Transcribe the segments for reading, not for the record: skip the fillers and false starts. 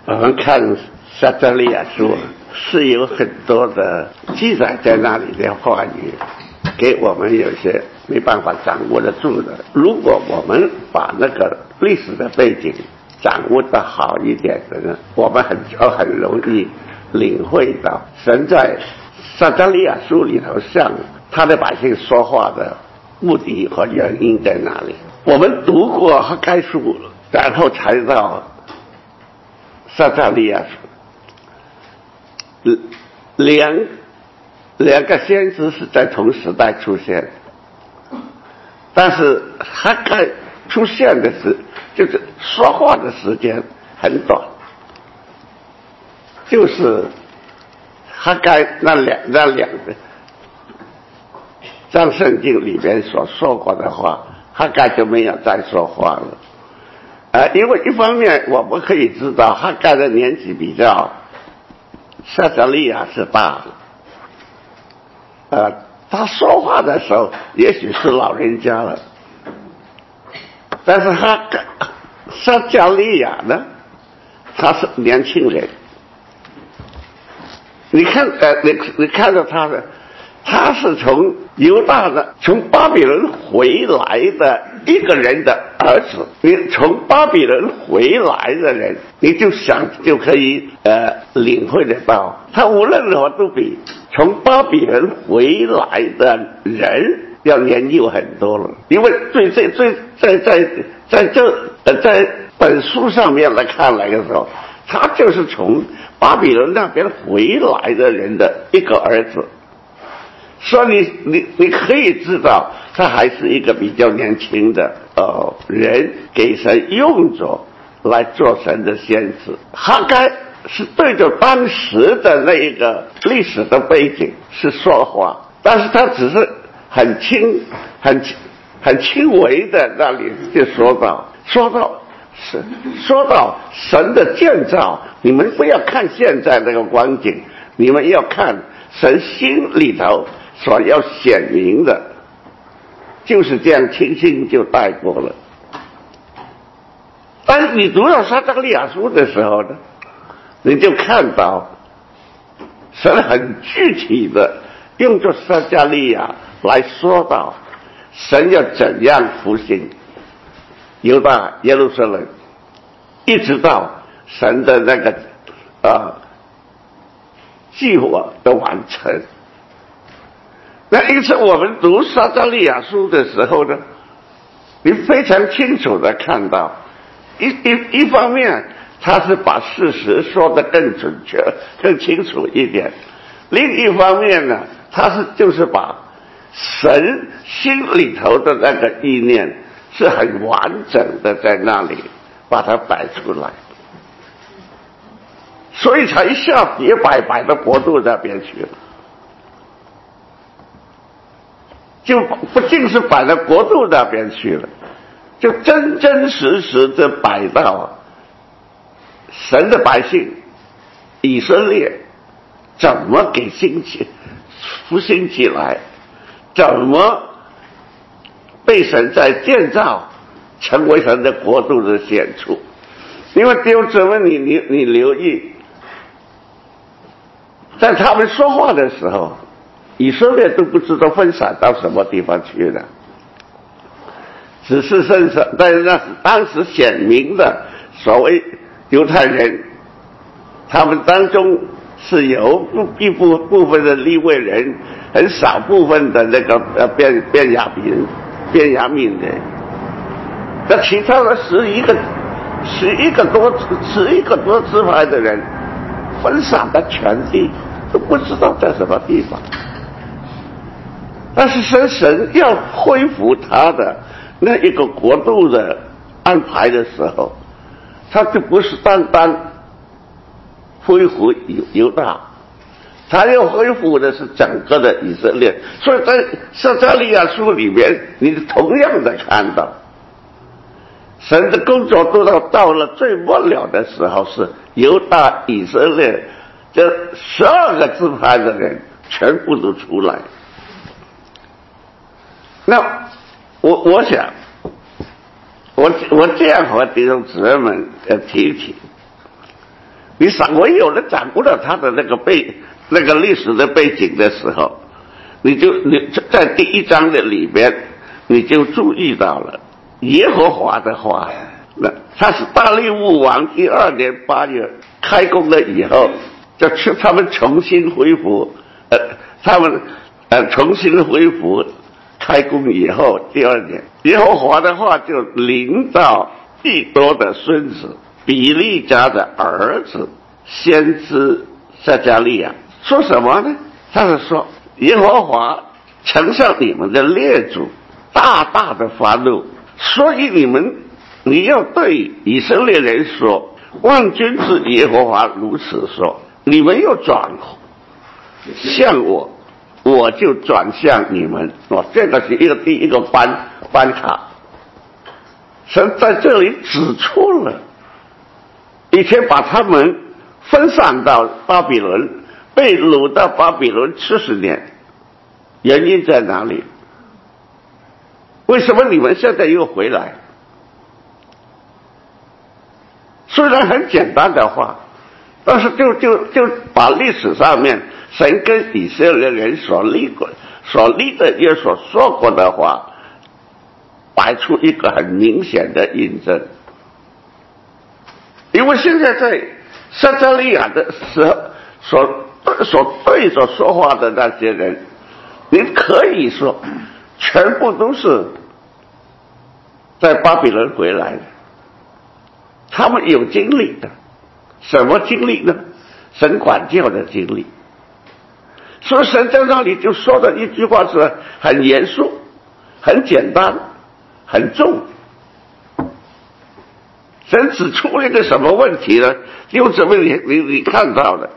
我们看撒迦利亚书是有很多的记载在那里的话语，给我们有些没办法掌握得住的。如果我们把那个历史的背景掌握得好一点的呢，我们很容易领会到神在撒迦利亚书里头向他的百姓说话的目的和原因在哪里。我们读过哈该书，然后才到撒迦利亚书，两个先知是在同时代出现，但是哈该出现的就是说话的时间很短，就是哈该那两个在圣经里面所说过的话，哈该就没有再说话了。因为一方面我们可以知道哈该的年纪比较撒迦利亚是大了，他说话的时候也许是老人家了，但是撒迦利亚呢，他是年轻人。你看到他的，他是从犹大的从巴比伦回来的一个人的儿子。你从巴比伦回来的人，你就可以领会得到，他无论如何都比从巴比伦回来的人要年幼很多了。因为在本书上面来看来的时候，他就是从巴比伦那边回来的人的一个儿子，所以你可以知道他还是一个比较年轻的人，给神用着来做神的先知。哈该是对着当时的那一个历史的背景是说话，但是他只是很轻微的那里就说到神的建造。你们不要看现在那个光景，你们要看神心里头所要显明的，就是这样轻轻就带过了。但是你读到撒迦利亚书的时候呢，你就看到神很具体的用作撒迦利亚来说到神要怎样复兴犹大耶路撒冷，一直到神的那个计划的完成。那因此我们读撒迦利亚书的时候呢，你非常清楚的看到一方面他是把事实说得更准确更清楚一点，另一方面呢，他就是把神心里头的那个意念是很完整的在那里把它摆出来，所以才一下别摆到国度那边去了，就不仅是摆到国度那边去了，就真真实实的摆到神的百姓以色列怎么给复兴起来，怎么被神在建造成为神的国度的显出。因为弟兄姊妹，你留意，在他们说话的时候，以色列都不知道分散到什么地方去了，只是但是那是当时显明的所谓犹太人，他们当中是有一部分的利未人，很少部分的那个便雅悯人，那其他的11个多支派的人分散的全地都不知道在什么地方。但是神要恢复他的那一个国度的安排的时候，他就不是单单恢复犹大，他要恢复的是整个的以色列。所以在撒迦利亚书里面，你同样的看到神的工作都到了最末了的时候，是犹大以色列这12个支派的人全部都出来。那我想我这样和弟兄姊妹们提一提， 你唯有了掌握了他的那个历史的背景的时候，你在第1章的里边，你就注意到了耶和华的话。那他是大利乌王第2年8月开工了以后，就他们重新恢复，重新恢复开工以后第2年，耶和华的话就临到利多的孙子比利家的儿子先知撒迦利亚，说什么呢？他是说耶和华曾向你们的列祖大大的发怒，所以你要对以色列人说，万军之耶和华如此说，你们又转向我，我就转向你们。这个是第一个关卡。神在这里指出了以前把他们分散到巴比伦，被掳到巴比伦70年，原因在哪里？为什么你们现在又回来？虽然很简单的话，但是就把历史上面神跟以色列人所立的约所说过的话，摆出一个很明显的印证。因为现在在撒迦利亚的时候所对着说话的那些人，你可以说全部都是在巴比伦回来的，他们有经历的。什么经历呢？神管教的经历。所以神在那里就说的一句话是很严肃、很简单、很重。神指出了一个什么问题呢？就这么你看到的，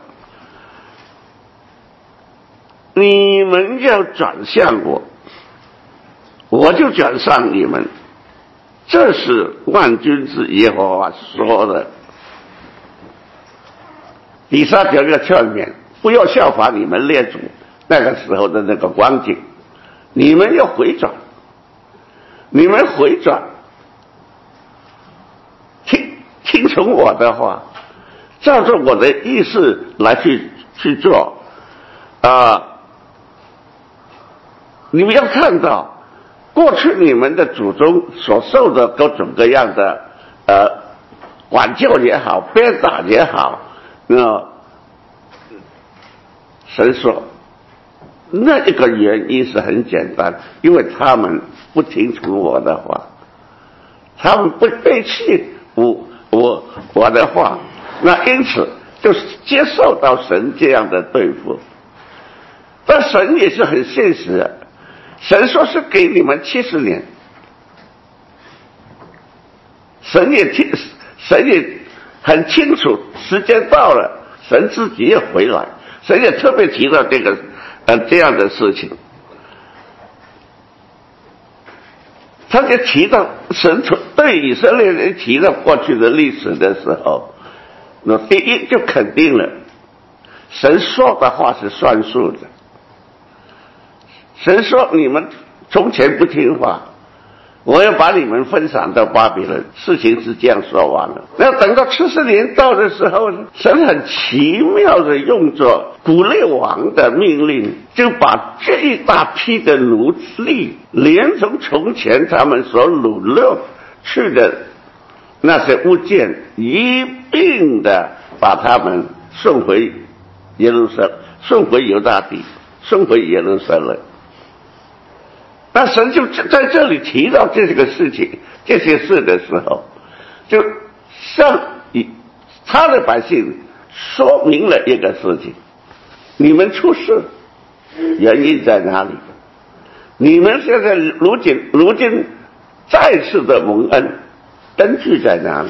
你们要转向我，我就转向你们，这是万军之耶和华说的。第3条要劝勉，不要效法你们列祖那个时候的那个光景，你们要回转，你们回转，听从我的话，照着我的意思来去做你们要看到过去你们的祖宗所受的各种各样的管教也好，鞭打也好，神说那一个原因是很简单，因为他们不听从我的话，他们不背弃我的话，那因此就接受到神这样的对付。但神也是很现实的，神说是给你们70年，神也很清楚时间到了，神自己也回来，神也特别提到这样的事情。他就提到神对以色列人提到过去的历史的时候，那第一就肯定了神说的话是算数的。神说你们从前不听话，我要把你们分散到巴比伦，事情是这样说完了。那等到70年到的时候，神很奇妙的用着古列王的命令，就把这一大批的奴隶，连同从前他们所掳掠去的那些物件，一并的把他们送回耶路撒冷，送回犹大地，送回耶路撒冷。那神就在这里提到这个事情、这些事的时候，就向他的百姓说明了一个事情：你们出事原因在哪里？你们现在如今再次的蒙恩，根据在哪里？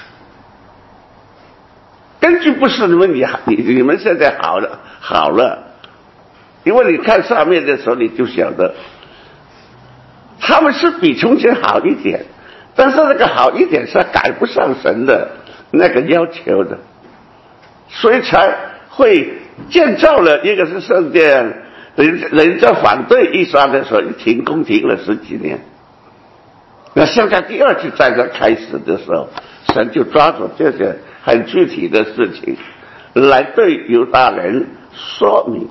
根据不是你们现在好了，因为你看上面的时候你就晓得。他们是比从前好一点，但是那个好一点是赶不上神的那个要求的，所以才会建造了一个是圣殿，人家反对一刷的时候停工停了10几年。那现在第2次战争开始的时候，神就抓住这些很具体的事情来对犹大人说明。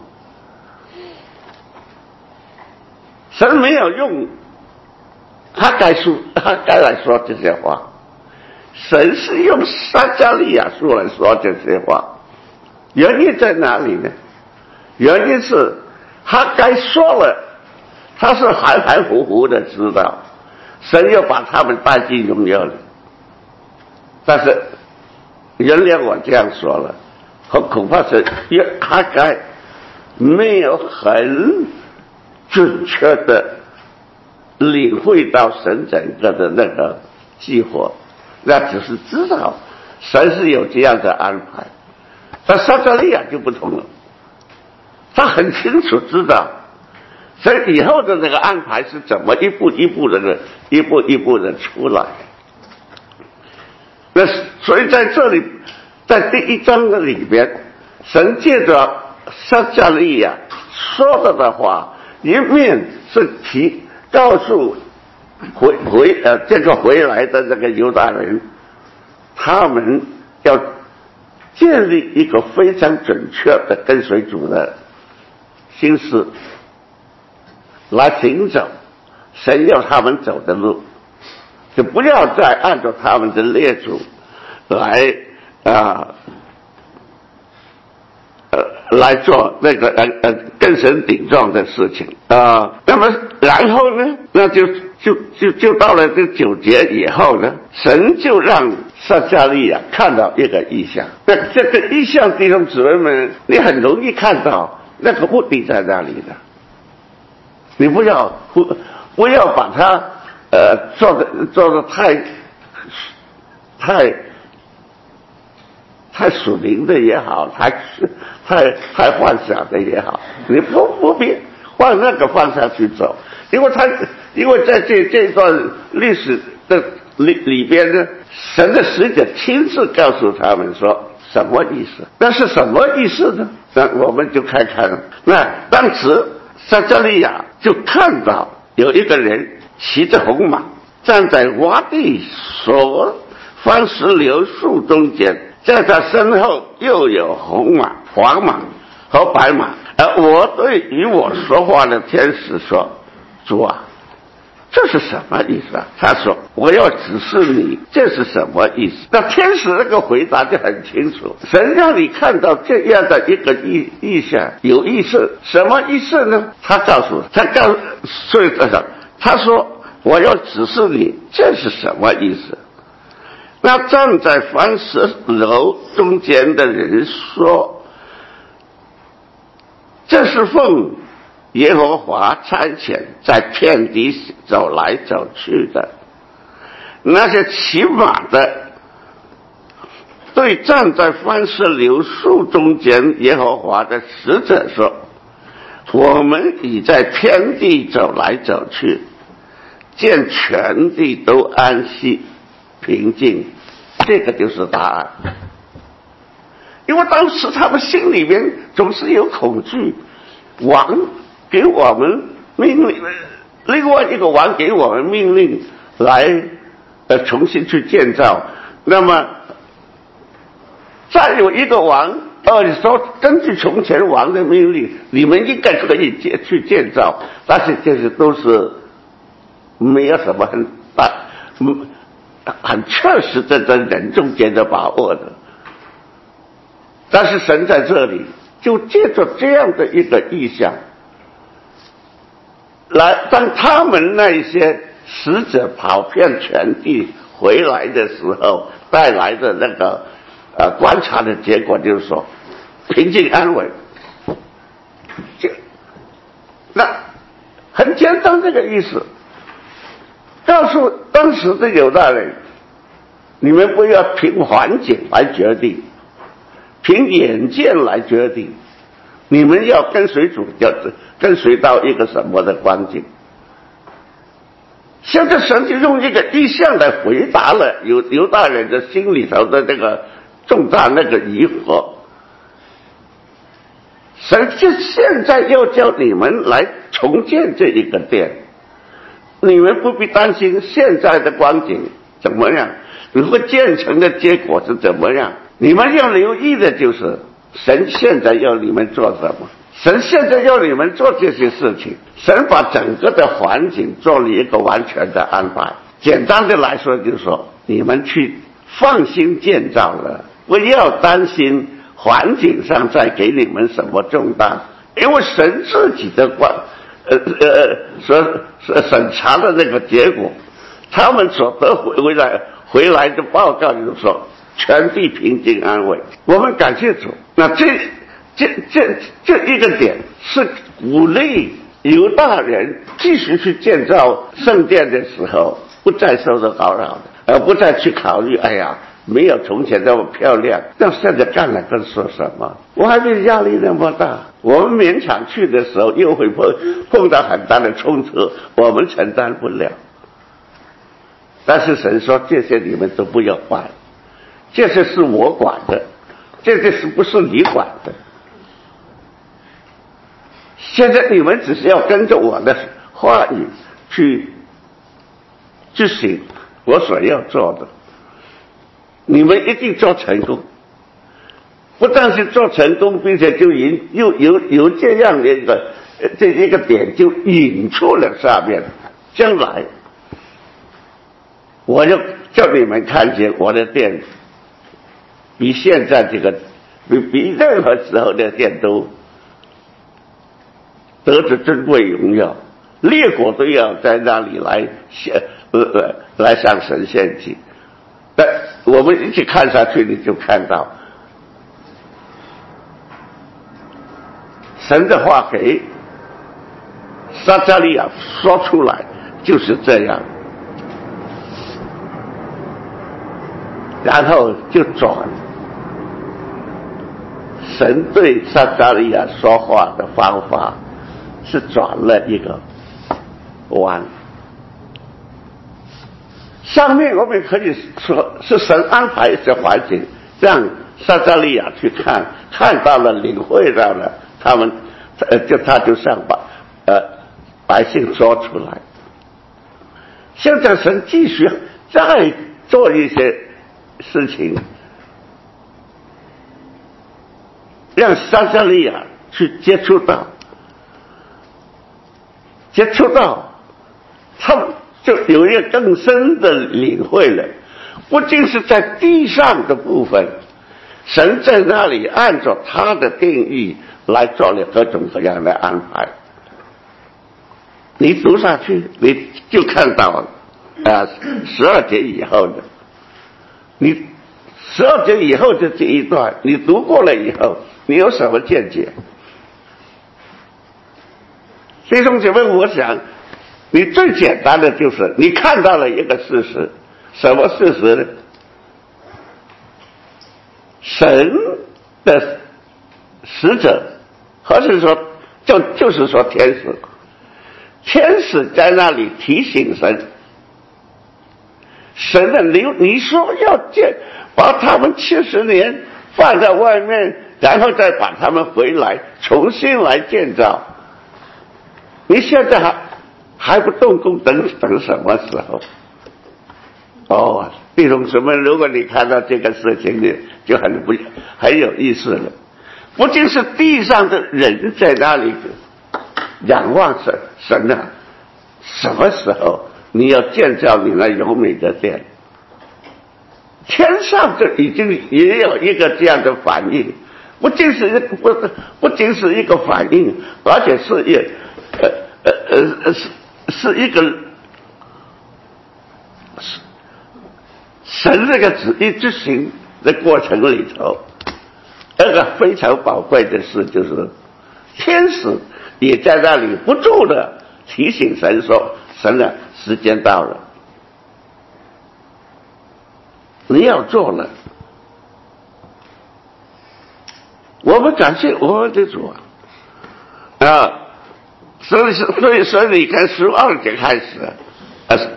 神没有用哈该来说这些话，神是用撒迦利亚书来说这些话。原因在哪里呢？原因是哈该说了，他是含含糊糊的知道神要把他们带进荣耀里，但是原谅我这样说了，恐怕是哈该没有很准确的领会到神整个的那个计划，那只是知道神是有这样的安排。但撒迦利亚就不同了，他很清楚知道神以后的那个安排是怎么一步一步的出来。那所以在这里，在第1章的里边，神借着撒迦利亚说的话，一面是告诉这个回来的这个犹大人，他们要建立一个非常准确的跟随主的心思，来行走神要他们走的路，就不要再按照他们的列祖来做那个跟神顶撞的事情那么然后呢，那就到了这9节以后呢，神就让撒迦利亚看到一个异象。那这个异象，弟兄姊妹们，你很容易看到那个目的在哪里的。你不要把它做的太属灵的也好，太幻想的也好，你不必往那个方向去走，因为在这段历史的里边呢，神的使者亲自告诉他们说什么意思？那是什么意思呢？那我们就看看。那当时撒迦利亚就看到有一个人骑着红马，站在洼地所番石榴树中间，在他身后又有红马、黄马和白马。而我对与我说话的天使说：主啊，这是什么意思啊？他说：我要指示你这是什么意思。那天使那个回答就很清楚，神让你看到这样的一个意象，有意思。什么意思呢？他说我要指示你这是什么意思。那站在番石榴中间的人说：这是奉耶和华差遣在遍地走来走去的。那些骑马的对站在番石榴树中间耶和华的使者说：我们已在遍地走来走去，见全地都安息平静。这个就是答案。因为当时他们心里面总是有恐惧，王给我们命令，另外一个王给我们命令来重新去建造，那么再有一个王说根据从前王的命令，你们应该可以去建造，但是这些都是没有什么很确实的在人中间的把握的。但是神在这里就借着这样的一个意象，来当他们那些使者跑遍全地回来的时候，带来的那个观察的结果就是说平静安稳。那很简单这个意思，告诉当时的犹大人，你们不要凭环境来决定，凭眼见来决定，你们要跟随主，要跟随到一个什么的光景。现在神就用一个意象来回答了犹大人的心里头的那个重大那个疑惑。神就现在要叫你们来重建这一个殿，你们不必担心现在的光景怎么样，你会建成的结果是怎么样， 你们要留意的就是神现在要你们做什么。神现在要你们做这些事情，神把整个的环境做了一个完全的安排。简单的来说就是说，你们去放心建造了，不要担心环境上再给你们什么重担，因为神自己的审查的那个结果，他们所得回来的报告就是说全地平静安稳。我们感谢主。那这一个点是鼓励犹大人继续去建造圣殿的时候不再受到干扰的，而不再去考虑哎呀没有从前那么漂亮，那现在干了跟说什么，我还没压力那么大，我们勉强去的时候又会碰到很大的冲突，我们承担不了。但是神说这些你们都不要管，这些是我管的，这些是不是你管的？现在你们只是要跟着我的话语去执行我所要做的，你们一定做成功。不但是做成功，并且就有这样的一个点就引出了下面，将来我就叫你们看见我的殿比现在这个比任何时候的殿都得着珍贵荣耀，列国都要在那里来向神献祭。但我们一起看下去，你就看到神的话给撒迦利亚说出来就是这样，然后就转。神对撒迦利亚说话的方法是转了一个弯。上面我们可以说是神安排一些环境，让撒迦利亚去看到了，领会到了，他就像把百姓说出来。现在神继续再做一些事情，让撒迦利亚去接触到，他们就有一个更深的领会了。不仅是在地上的部分，神在那里按照他的定义来做了各种各样的安排。你读下去你就看到12节以后的，你12节以后的这一段你读过了以后，你有什么见解？弟兄姐妹，我想你最简单的就是你看到了一个事实。什么事实呢？神的使者，或是说就是说天使在那里提醒神，神的你说要把他们70年放在外面，然后再把他们回来重新来建造，你现在还不动工，等什么时候？弟兄姊妹，如果你看到这个事情呢，就很有意思了。不仅是地上的人在那里仰望神啊，什么时候你要建造你那优美的殿？天上就已经也有一个这样的反应，不仅是一个反应，而且是一个神这个旨意执行的过程里头，那个非常宝贵的事就是天使也在那里不住的提醒神说，神啊，时间到了，你要做了。我们感谢我们的主所以你看12节开始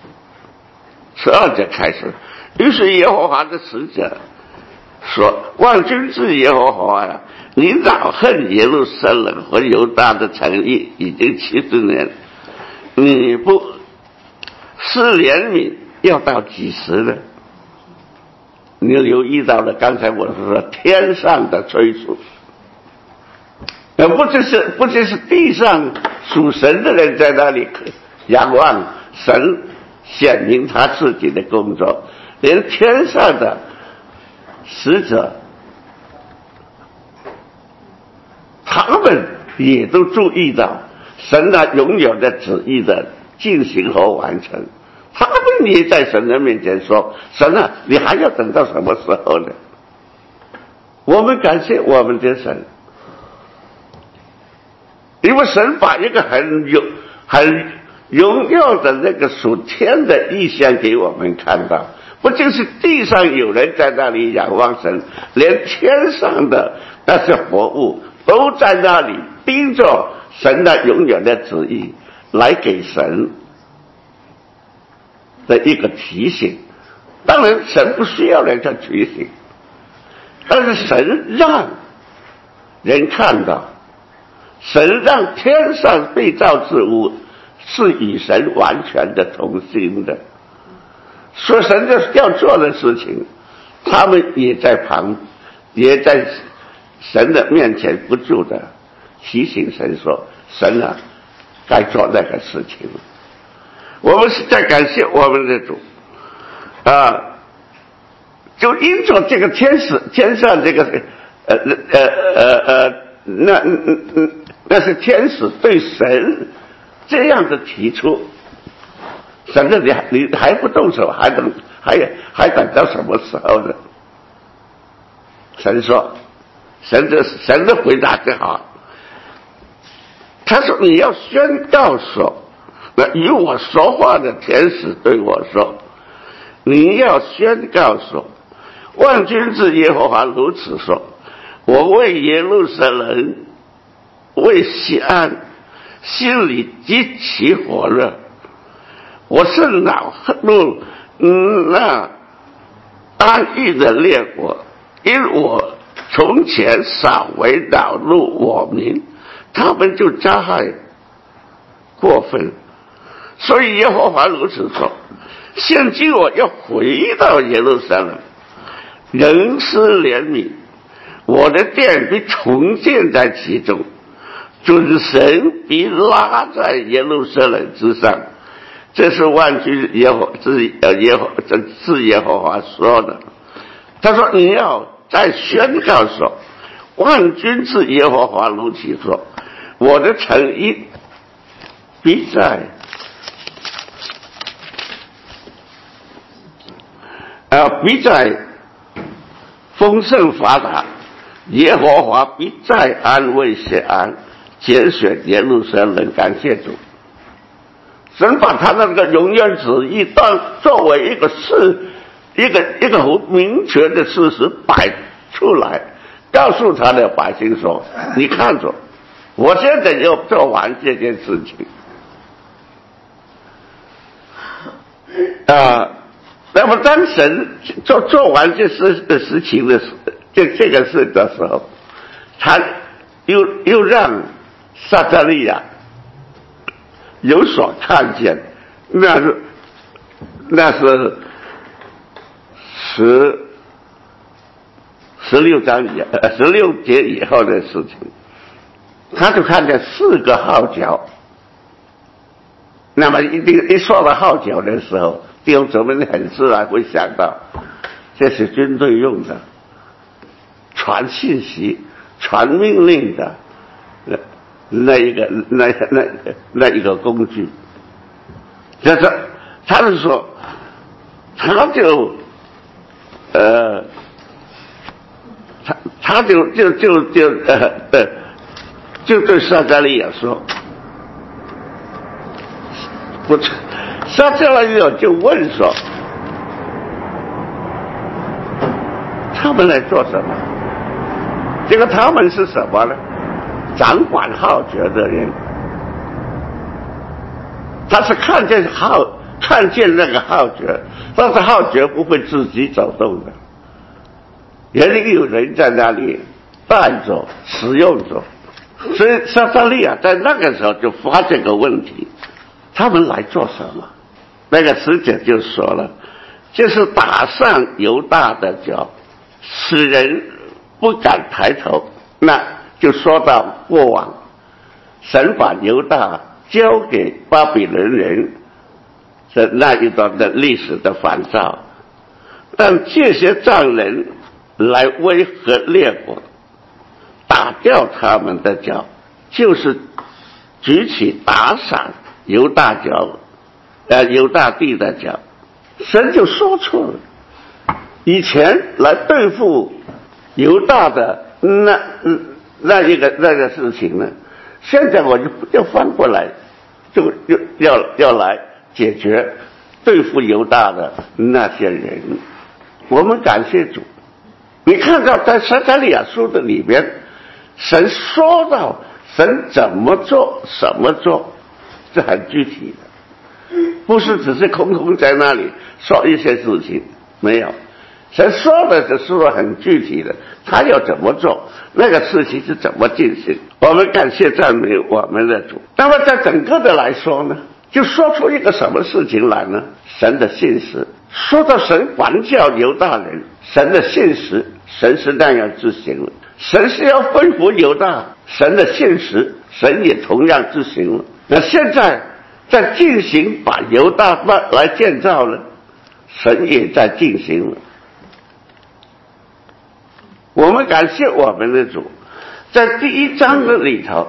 12节开始，于是耶和华的使者说，万军之耶和华呀，你恼恨耶路撒冷和犹大的城邑已经70年，你不施怜悯要到几时呢？ 你留意到了，刚才我说天上的催促，不就是地上属神的人在那里仰望神显明他自己的工作，连天上的使者他们也都注意到神那永远的旨意的进行和完成，他们也在神的面前说：神啊，你还要等到什么时候呢？我们感谢我们的神，因为神把一个很荣耀的那个属天的意象给我们看到，不就是地上有人在那里仰望神，连天上的那些活物都在那里盯着神的永远的旨意来给神的一个提醒。当然神不需要人家提醒，但是神让人看到，神让天上被造之物是与神完全的同心的，说神要做的事情，他们也在神的面前不住的提醒神说：神啊，该做那个事情了。我们是在感谢我们的主啊！就因着这个天上这个那是天使对神这样的提出，神说你还不动手，还等到什么时候呢？神说，神的回答最好，他说你要宣告说，那与我说话的天使对我说，你要宣告说，万军之耶和华如此说，我为耶路撒冷为西安心里极其火热，我是恼怒那安逸的列国，因我从前少为恼怒我民，他们就加害过分，所以耶和华如此说，现今我要回到耶路撒冷，仁施怜悯，我的殿必重建在其中，准神必拉在耶路撒冷之上。这是万军耶和华说的。他说你要再宣告说，万军之耶和华如此说，我的诚意必在丰盛发达，耶和华必再安慰西安，拣选耶路撒冷。感谢主，神把他那个永远旨意作为一个很明确的事实摆出来，告诉他的百姓说，你看着，我现在要做完这件事情那么当神做完这事情的这个事的时候，他又让撒迦利亚有所看见，那是16节以后的事情，他就看见4个号角。那么一说到号角的时候，弟兄姊妹很自然会想到，这是军队用的，传信息、传命令的那一个工具。就是他是说，他就对撒迦利亚说，不，撒迦利亚就问说，他们来做什么？这个他们是什么呢？掌管号角的人，他是看见那个号角，但是号角不会自己走动的，也得有人在那里带着使用着。所以撒迦利亚在那个时候就发这个问题，他们来做什么？那个使者就说了， 就是打上犹大的脚，使人不敢抬头。那就说到过往神把犹大交给巴比伦人的那一段的历史的反照，但这些匠人来威吓列国，打掉他们的脚，就是举起打赏犹大地的脚。神就说出了以前来对付犹大的那个事情呢，现在我就翻过来，就要来解决对付犹大的那些人。我们感谢主，你看到在撒迦利亚书的里边，神说到神怎么做什么做，是很具体的，不是只是空空在那里说一些事情，没有。神说的是说很具体的，他要怎么做，那个事情是怎么进行。我们感谢赞美我们的主。那么在整个的来说呢，就说出一个什么事情来呢？神的信实。说到神管教犹大人，神的信实，神是那样执行了。神是要恢复犹大，神的信实，神也同样执行了。那现在在进行把犹大来建造了，神也在进行了。我们感谢我们的主，在第1章的里头，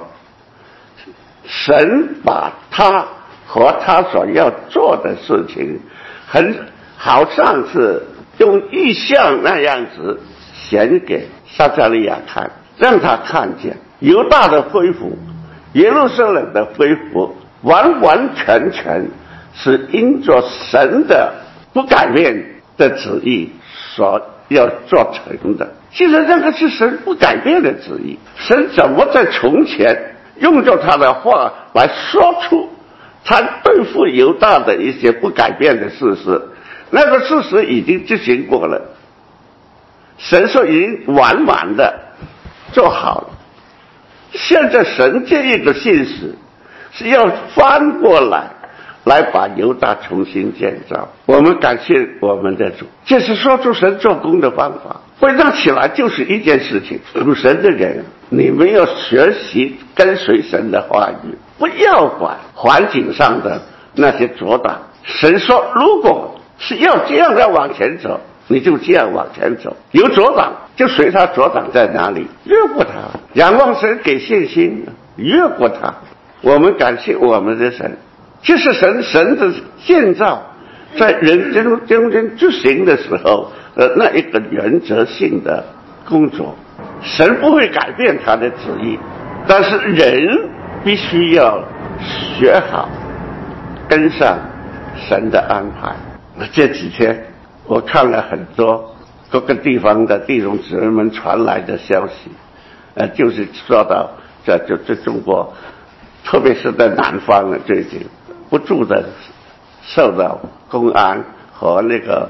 神把他和他所要做的事情，好像是用意象那样子显给撒迦利亚看，让他看见犹大的恢复，耶路撒冷的恢复，完完全全是因着神的不改变的旨意所要做成的。其实这个是神不改变的旨意，神怎么在从前用着他的话来说出他对付犹大的一些不改变的事实，那个事实已经执行过了，神说已经完满的做好了。现在神这一个信实是要翻过来把犹大重新建造。我们感谢我们的主，这是说出神做工的方法。回想起来就是一件事情，属神的人，你们要学习跟随神的话语，不要管环境上的那些阻挡。神说如果是要这样的往前走，你就这样往前走，有阻挡就随他阻挡在哪里，越过他，仰望神给信心，越过他。我们感谢我们的神，这是神的建造在人中执行的时候那一个原则性的工作。神不会改变他的旨意，但是人必须要学好跟上神的安排。这几天我看了很多各个地方的弟兄姊妹们传来的消息，就是说到这中国，特别是在南方的最近不住的受到公安和那个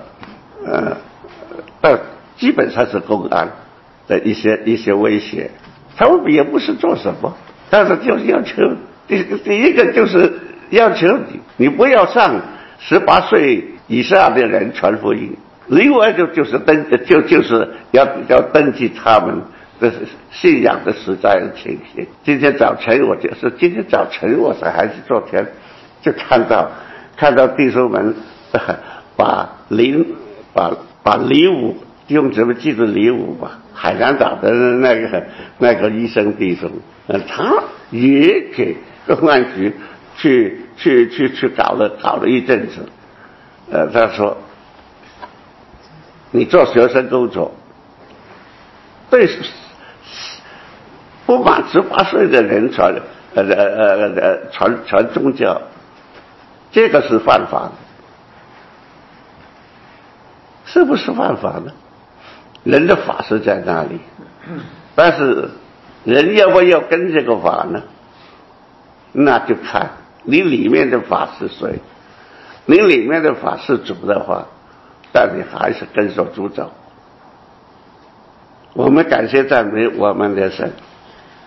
基本上是公安的一些威胁。他们也不是做什么，但是就是要求第一个就是要求你不要上18岁以下的人传福音，另外就是要登记他们的信仰的实在的情形。今天早晨还是昨天就看到弟兄们把李武，用什么记住李武吧，海南岛的那个医生弟兄，他也给公安局去搞了一阵子。他说你做学生工作，对不满18岁的人传宗教，这个是犯法的，是不是犯法呢？人的法是在那里，但是人要不要跟这个法呢？那就看你里面的法是谁。你里面的法是主的话，但你还是跟着主走。我们感谢赞美我们的神，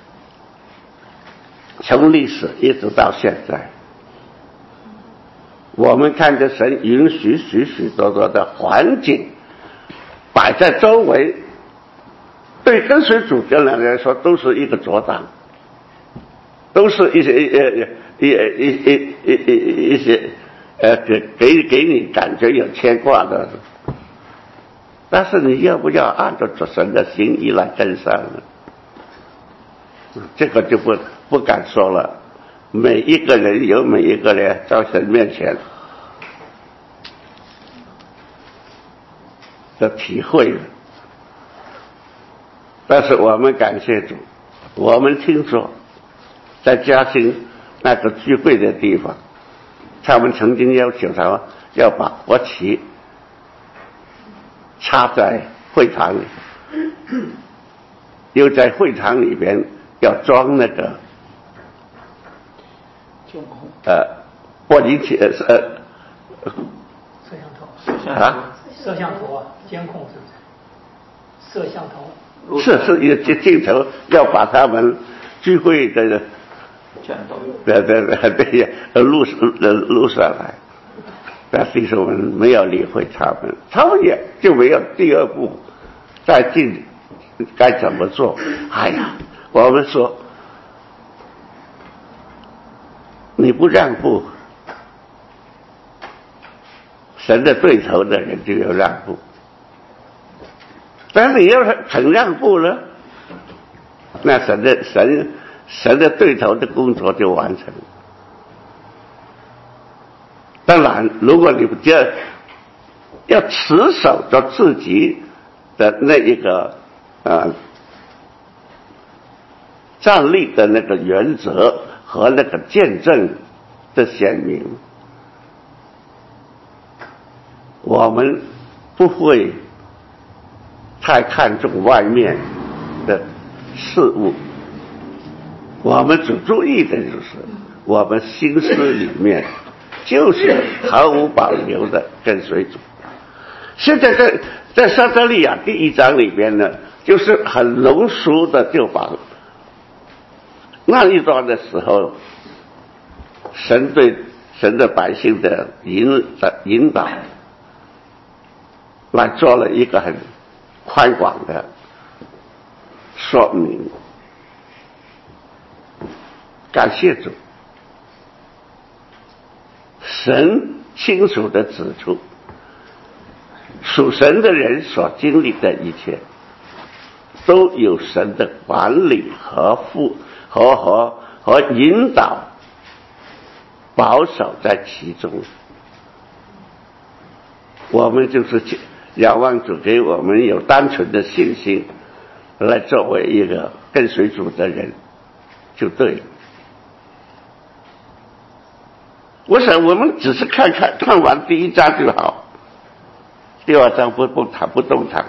从历史一直到现在， 我们看着神允许许许多多的环境摆在周围，对跟随主的人来说都是一个阻挡，都是一些给你感觉有牵挂的。但是你要不要按照主神的心意来跟上呢？这个就不敢说了。每一个人有每一个人在神面前的体会，但是我们感谢主，我们听说在嘉兴那个聚会的地方，他们曾经要求他们要把国旗插在会堂里，又在会堂里边要装那个玻璃器摄像头啊，监控是不是？摄像头是一个镜头，要把他们聚会的全都对录下来。但弟兄们没有理会他们也就没有第二步再进该怎么做。哎呀，我们说你不让步，神的对头的人就要让步，但是你要是肯让步呢，那神的对头的工作就完成了。当然如果你要持守着自己的那一个站立的那个原则和那个见证的显明，我们不会太看重外面的事物，我们只注意的就是我们心思里面就是毫无保留的跟随主。现在在撒迦利亚第1章里边呢，就是很浓缩的就把那一段的时候神对神的百姓的引导来做了一个很宽广的说明。感谢主，神清楚地指出属神的人所经历的一切都有神的管理和引导保守在其中。我们就是仰望主给我们有单纯的信心来作为一个跟随主的人就对了。我想我们只是看完第1章就好，第2章不动弹，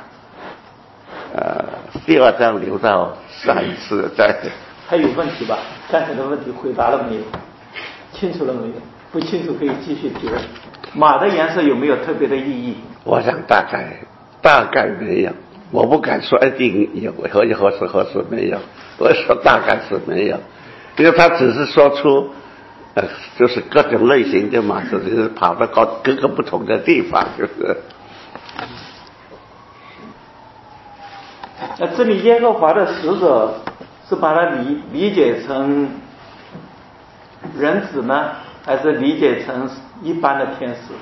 第2章留到下一次再。 还有问题吧？刚才的问题回答了没有？清楚了没有？不清楚可以继续提问。马的颜色有没有特别的意义？ 我想大概没有，我不敢说一定有，何时没有，我说大概是没有，因为他只是说出就是各种类型的马，就是跑到各个不同的地方，就是。 那这里耶和华的使者是把它理解成人子呢，还是理解成一般的天使？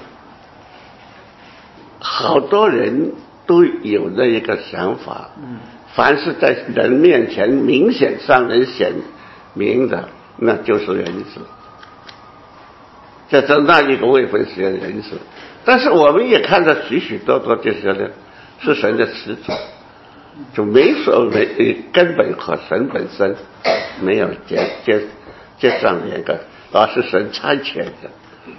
好多人都有这一个想法，凡是在人面前明显上人显明的，那就是人子，这那一个位分是人子。但是我们也看到许许多多这些人是神的使者，就没根本和神本身没有接上连个，而是神差遣的。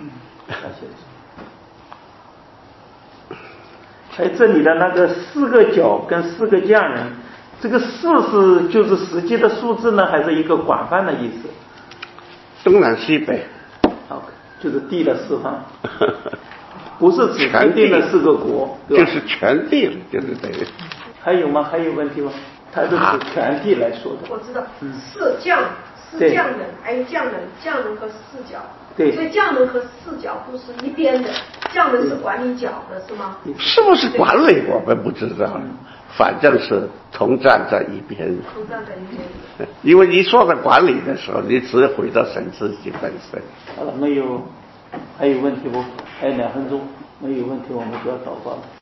还这里的那个4个角跟4个匠人，这个4是就是实际的数字呢，还是一个广泛的意思？ 东南西北， 好，就是地的四方，不是指特定的4个国，对吧？ 就是全地了，就是这个。 还有吗？还有问题吗？ 他是指全体来说的。 我知道，是降人，匠人和四角。 对， 所以匠人和四角不是一边的，匠人是管理角的，是吗？ 是不是管理我们不知道，反正是同站在一边。 同站在一边。 因为你说的管理的时候，你只回到神自己本身。 好了，还有问题不？还有2分钟，没有问题我们就要祷告了。